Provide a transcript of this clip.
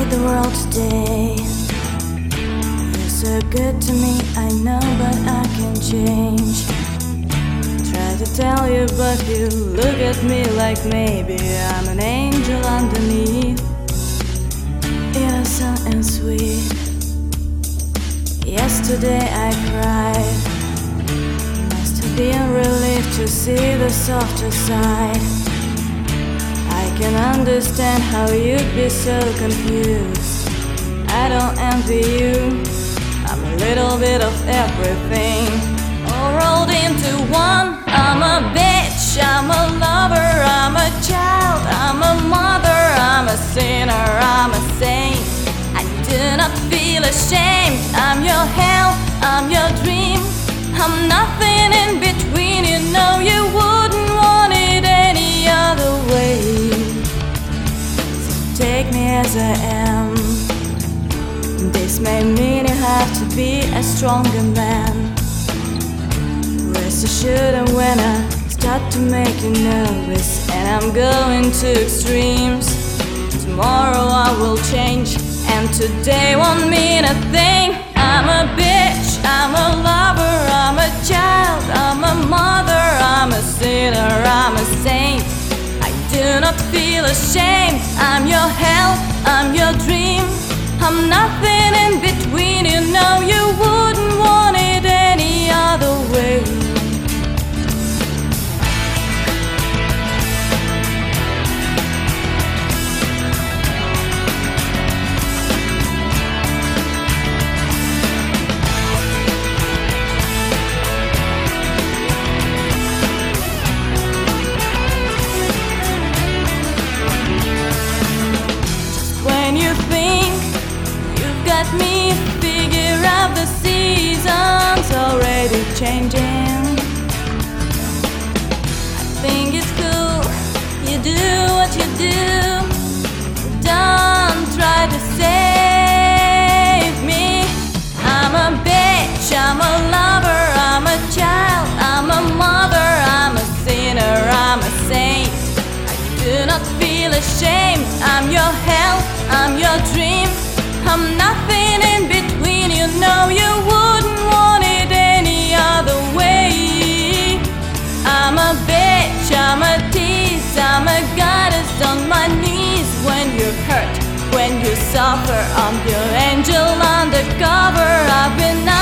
hate the world today. You're so good to me, I know, but I can change. Try to tell you, but you look at me like maybe I'm an angel underneath, innocent and sweet. Yesterday I cried, must have been relieved to see the softer side. I can understand how you'd be so confused. I don't envy you, I'm a little bit of everything, all rolled into one. I'm a bitch, I'm a lover, I'm a child, I'm a mother, I'm a sinner, I'm a saint. I do not feel ashamed. I'm your hell, I'm your dream, I'm nothing in between. You know you wouldn't want it any other way. Take me as I am. This may mean you have to be a stronger man. Rest assured, and when I start to make you nervous and I'm going to extremes, tomorrow I will change, and today won't mean a thing. I'm a bitch, I'm a lover, I'm a child, I'm a mother, I'm a sinner, I'm a saint. I do not feel ashamed. I'm your hell, I'm your dream, I'm nothing in between. You know you wouldn't want it any other way. Got me figure out the seasons already changing. I think it's cool, you do what you do. Don't try to save me. I'm a bitch, I'm a lover, I'm a child, I'm a mother, I'm a sinner, I'm a saint. I do not feel ashamed. I'm your hell, I'm your dream, I'm nothing in between. You know you wouldn't want it any other way. I'm a bitch, I'm a tease, I'm a goddess on my knees. When you're hurt, when you suffer, I'm your angel undercover. I've been